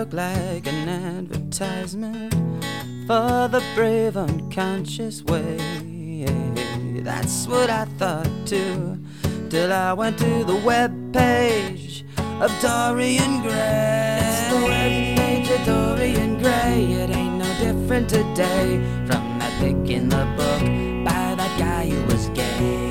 look like an advertisement for the brave unconscious way. That's what I thought too, till I went to the webpage of Dorian Gray. It's the webpage of Dorian Gray. It ain't no different today from that pic in the book by that guy who was gay.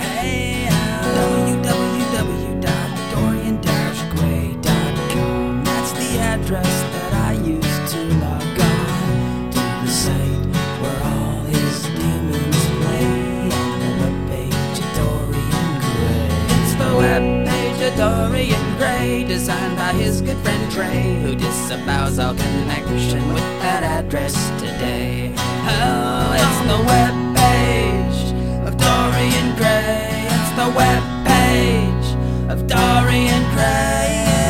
www.dorian-gray.com. That's the address that I used to log on to the site where all his demons play. On the webpage of Dorian Gray. It's the webpage of Dorian Gray, designed by his good friend Trey, who disavows all connection with that address today. Oh, it's the webpage of Dorian Gray. It's the webpage of Dorian Gray.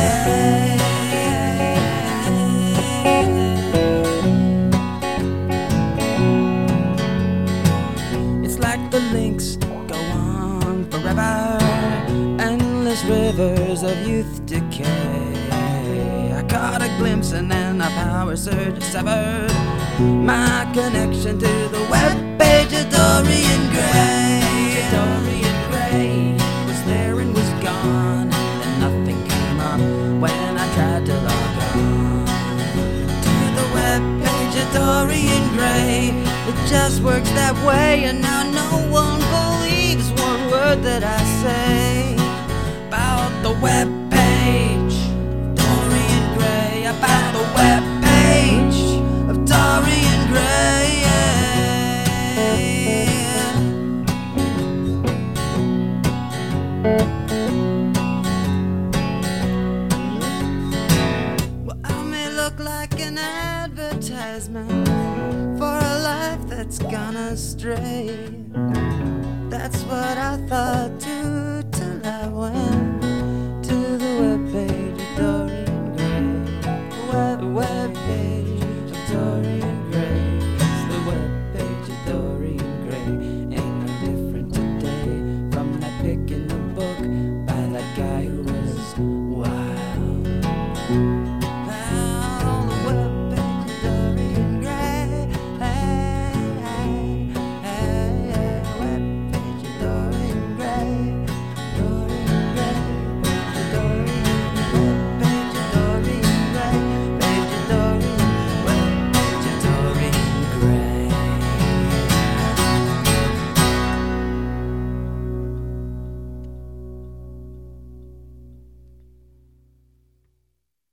It's like the links go on forever, endless rivers of youth decay. I caught a glimpse and then a power surge severed my connection to the webpage of Dorian Gray. Dorian Gray was there and was gone, and nothing came up when I tried to log on to the webpage of Dorian Gray. It just works that way, and now no one believes one word that I say about the webpage of Dorian Gray. About the webpage of Dorian Gray. Well, I may look like an advertisement for a life that's gone astray. That's what I thought